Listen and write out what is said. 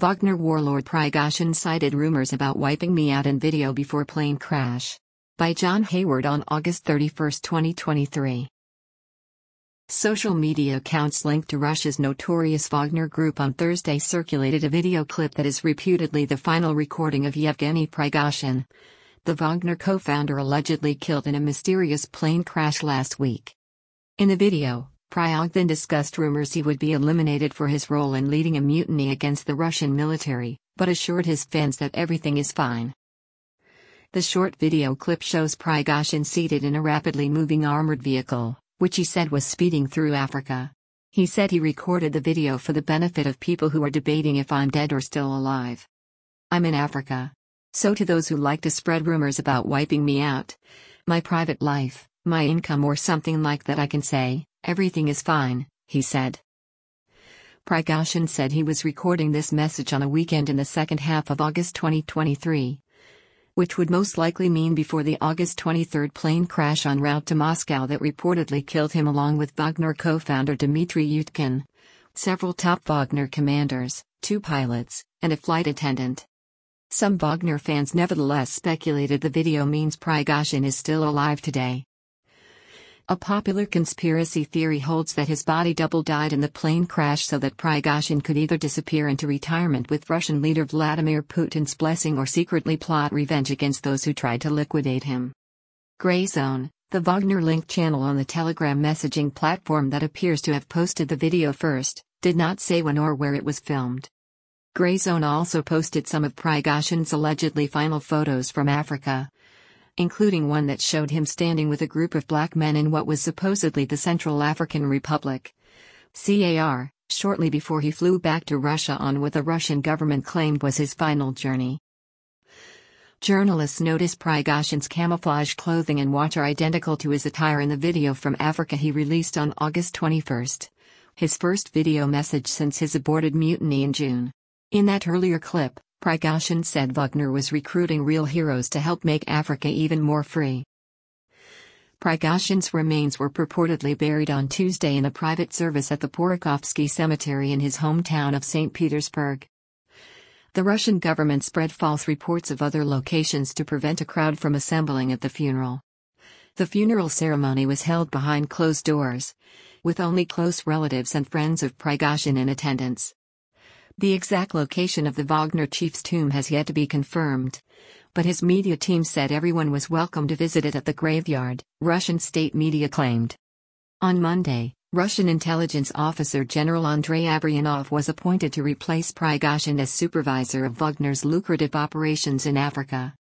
Wagner warlord Prigozhin cited rumors about wiping me out in video before plane crash. By John Hayward on August 31, 2023. Social media accounts linked to Russia's notorious Wagner Group on Thursday circulated a video clip that is reputedly the final recording of Yevgeny Prigozhin, the Wagner co-founder allegedly killed in a mysterious plane crash last week. In the video, Prigozhin discussed rumors he would be eliminated for his role in leading a mutiny against the Russian military, but assured his fans that everything is fine. The short video clip shows Prigozhin seated in a rapidly moving armored vehicle, which he said was speeding through Africa. He said he recorded the video for the benefit of people who are debating if I'm dead or still alive. I'm in Africa. So to those who like to spread rumors about wiping me out, my private life, my income or something like that, I can say, everything is fine, he said. Prigozhin said he was recording this message on a weekend in the second half of August 2023. Which would most likely mean before the August 23 plane crash en route to Moscow that reportedly killed him along with Wagner co-founder Dmitry Utkin, several top Wagner commanders, 2 pilots, and a flight attendant. Some Wagner fans nevertheless speculated the video means Prigozhin is still alive today. A popular conspiracy theory holds that his body double died in the plane crash so that Prigozhin could either disappear into retirement with Russian leader Vladimir Putin's blessing or secretly plot revenge against those who tried to liquidate him. Gray Zone, the Wagner-linked channel on the Telegram messaging platform that appears to have posted the video first, did not say when or where it was filmed. Gray Zone also posted some of Prigozhin's allegedly final photos from Africa, including one that showed him standing with a group of black men in what was supposedly the Central African Republic, CAR, shortly before he flew back to Russia on what the Russian government claimed was his final journey. Journalists noticed Prigozhin's camouflage clothing and watch are identical to his attire in the video from Africa he released on August 21, his first video message since his aborted mutiny in June. In that earlier clip, Prigozhin said Wagner was recruiting real heroes to help make Africa even more free. Prigozhin's remains were purportedly buried on Tuesday in a private service at the Porokovsky Cemetery in his hometown of St. Petersburg. The Russian government spread false reports of other locations to prevent a crowd from assembling at the funeral. The funeral ceremony was held behind closed doors, with only close relatives and friends of Prigozhin in attendance. The exact location of the Wagner chief's tomb has yet to be confirmed, but his media team said everyone was welcome to visit it at the graveyard, Russian state media claimed. On Monday, Russian intelligence officer General Andrei Abryanov was appointed to replace Prigozhin as supervisor of Wagner's lucrative operations in Africa.